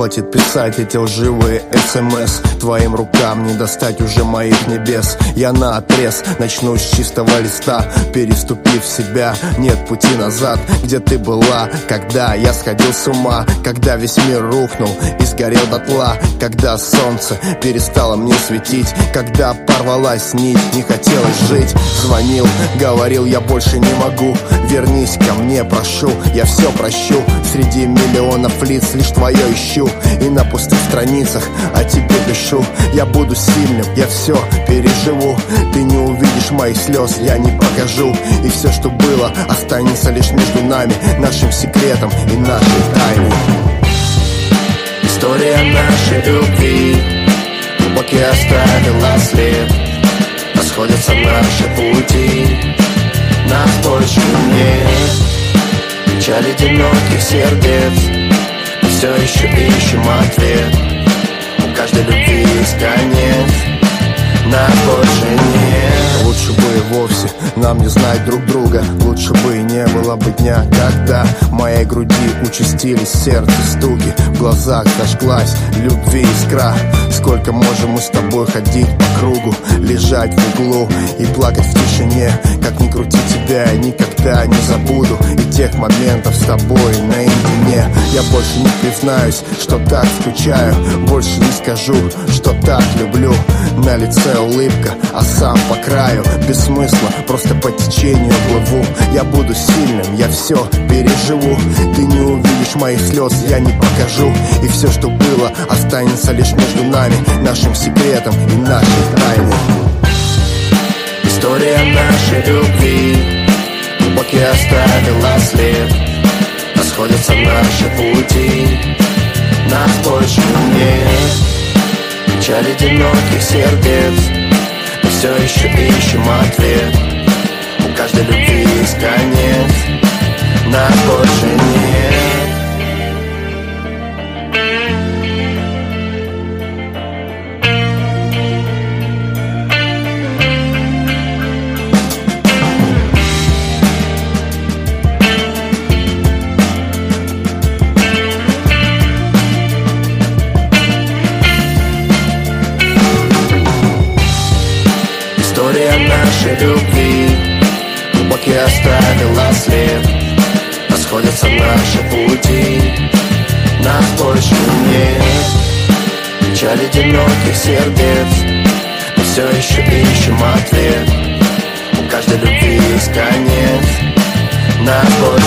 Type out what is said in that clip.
хватит писать эти лживые СМС. Твоим рукам не достать уже моих небес. Я наотрез начну с чистого листа, переступив себя, нет пути назад. Где ты была, когда я сходил с ума, когда весь мир рухнул и сгорел дотла, когда солнце перестало мне светить, когда порвалась нить, не хотелось жить. Звонил, говорил, я больше не могу. Вернись ко мне, прошу, я все прощу. Среди миллионов лиц лишь твое ищу, и на пустых страницах о тебе пишу. Я буду сильным, я все переживу. Ты не увидишь моих слез, я не покажу. И все, что было, останется лишь между нами, нашим секретом и нашей тайной. История нашей любви глубокий оставила след. Расходятся наши пути, нас больше нет. Печаль одиноких сердец, мы все еще ищем ответ. У каждой любви есть конец, нас больше нет. Лучше бы и вовсе нам не знать друг друга. Лучше бы и не было бы дня, когда в моей груди участились сердце стуки, в глазах зажглась любви искра. Сколько можем мы с тобой ходить по кругу, лежать в углу и плакать в тишине. Как ни крути тебя, я никогда не забуду и тех моментов с тобой наедине. Я больше не признаюсь, что так скучаю, больше не скажу, что так люблю. На лице улыбка, а сам по краю без смысла, просто по течению плыву. Я буду сильным, я все переживу. Ты не увидишь моих слез, я не покажу. И все, что было, останется лишь между нами, нашим секретом и нашей тайной. История нашей любви глубокий оставила след. Расходятся наши пути, нас больше нет. Печаль одиноких сердец, мы все еще ищем ответ. У каждой любви есть конец, нас больше нет. История нашей любви глубокий оставила след. Расходятся наши пути, нас больше нет. Печаль одиноких сердец, мы все еще ищем ответ. У каждой любви есть конец, нас больше